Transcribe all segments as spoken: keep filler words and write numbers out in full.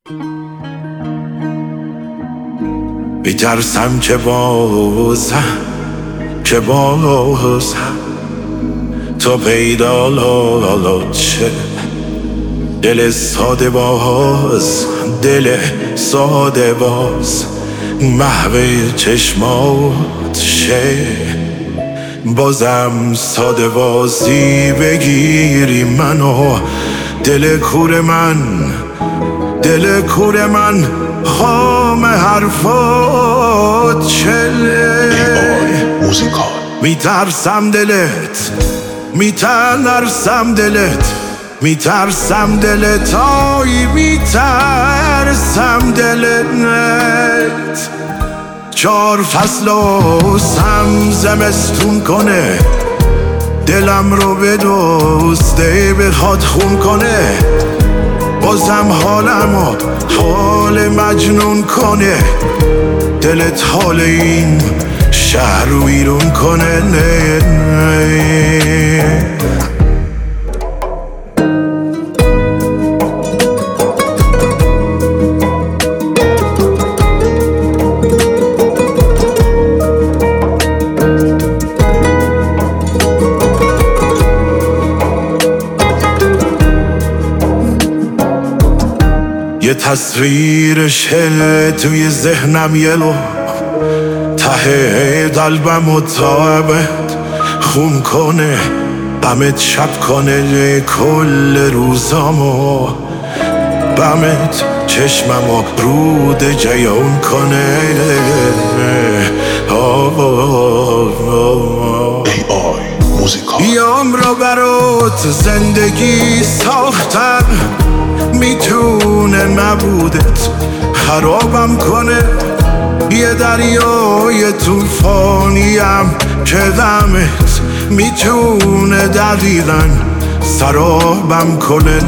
میترسم که بازم که بازم تو پیدا شه، دل ساده باز، دل ساده باز محو چشمات شه. بازم ساده بازی بگیری منو، دل کور من، دل کور من خام حرفات چله. میترسم دلت، میترسم دلت، میترسم دلت، آی میترسم دلت. چار فصل و سم زمستون کنه، دلم رو بدزده بخواد خون کنه. بازم حالمو حال مجنون کنه، دلت حال این شهر رو ویرون کنه. نه نه یه تصویرشه توی ذهنم یلو، ته قلبم و تابت خون کنه، غمت شب کنه کل روزامو، غمت چشممو رود جیون کنه. بیام رو برات زندگی ساختن، میتونه نبودت خرابم کنه. یه دریای طوفانیم که غمت میتونه دقیقاً سرابم کنه.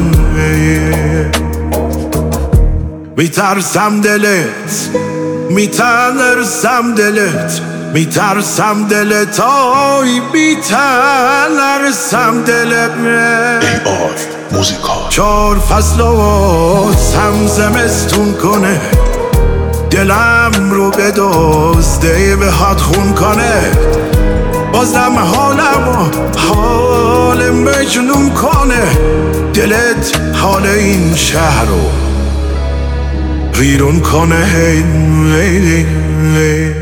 میترسم دلت، میترسم دلت، میترسم دلت، آی میترسم دلت. چار فصل و سم زمستون کنه، دلم رو بدزده بخواد خون کنه. بازم حالمو حال مجنون کنه، دلت حال این شهر رو ویرون کنه.